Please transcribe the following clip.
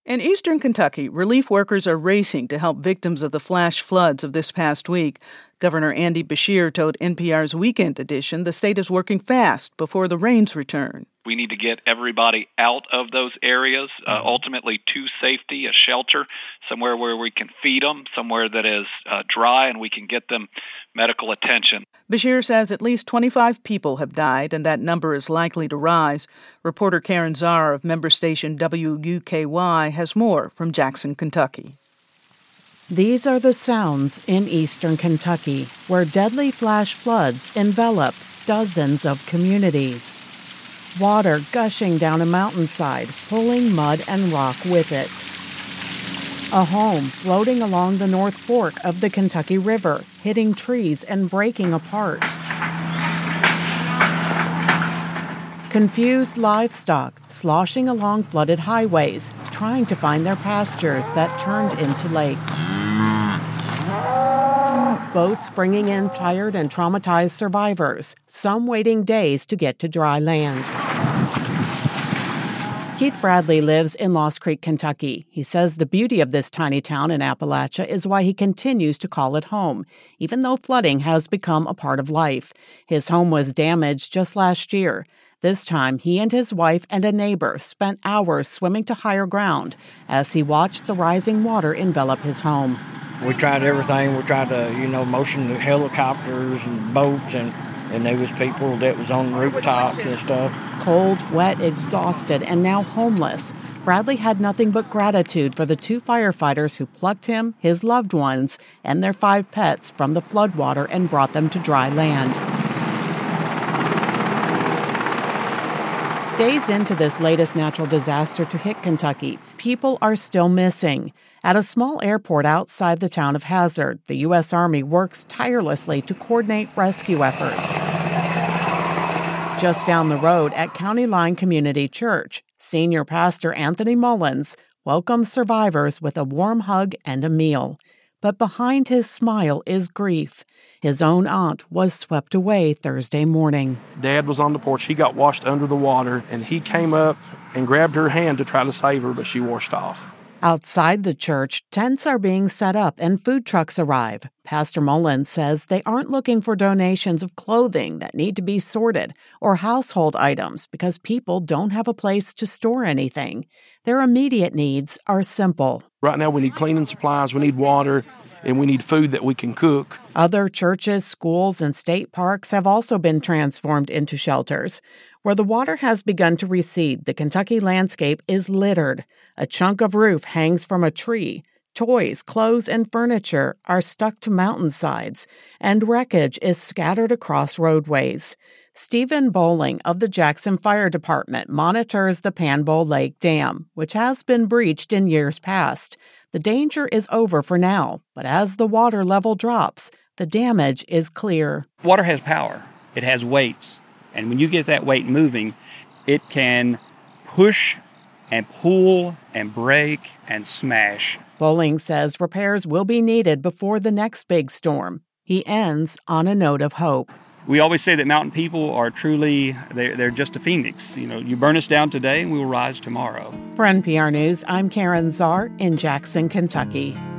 In eastern Kentucky, relief workers are racing to help victims of the flash floods of this past week. Governor Andy Beshear told NPR's Weekend Edition the state is working fast before the rains return. We need to get everybody out of those areas, ultimately to safety, a shelter, somewhere where we can feed them, somewhere that is dry and we can get them medical attention. Beshear says at least 25 people have died, and that number is likely to rise. Reporter Karen Czar of member station WUKY has more from Jackson, Kentucky. These are the sounds in eastern Kentucky, where deadly flash floods envelop dozens of communities. Water gushing down a mountainside, pulling mud and rock with it. A home floating along the North Fork of the Kentucky River, hitting trees and breaking apart. Confused livestock sloshing along flooded highways, trying to find their pastures that turned into lakes. Boats bringing in tired and traumatized survivors, some waiting days to get to dry land. Keith Bradley lives in Lost Creek, Kentucky. He says the beauty of this tiny town in Appalachia is why he continues to call it home, even though flooding has become a part of life. His home was damaged just last year. This time, he and his wife and a neighbor spent hours swimming to higher ground as he watched the rising water envelop his home. We tried everything. We tried to, motion the helicopters and boats, and there was people that was on rooftops and stuff. Cold, wet, exhausted, and now homeless, Bradley had nothing but gratitude for the 2 firefighters who plucked him, his loved ones, and their 5 pets from the floodwater and brought them to dry land. Days into this latest natural disaster to hit Kentucky, people are still missing. At a small airport outside the town of Hazard, the U.S. Army works tirelessly to coordinate rescue efforts. Just down the road at County Line Community Church, Senior Pastor Anthony Mullins welcomes survivors with a warm hug and a meal. But behind his smile is grief. His own aunt was swept away Thursday morning. Dad was on the porch. He got washed under the water, and he came up and grabbed her hand to try to save her, but she washed off. Outside the church, tents are being set up and food trucks arrive. Pastor Mullins says they aren't looking for donations of clothing that need to be sorted or household items because people don't have a place to store anything. Their immediate needs are simple. Right now we need cleaning supplies, we need water, and we need food that we can cook. Other churches, schools, and state parks have also been transformed into shelters. Where the water has begun to recede, the Kentucky landscape is littered. A chunk of roof hangs from a tree. Toys, clothes, and furniture are stuck to mountainsides, and wreckage is scattered across roadways. Stephen Bowling of the Jackson Fire Department monitors the Panbowl Lake Dam, which has been breached in years past. The danger is over for now, but as the water level drops, the damage is clear. Water has power. It has weights. And when you get that weight moving, it can push and pull and break and smash. Bowling says repairs will be needed before the next big storm. He ends on a note of hope. We always say that mountain people are truly, they're just a phoenix. You burn us down today and we will rise tomorrow. For NPR News, I'm Karen Czar in Jackson, Kentucky.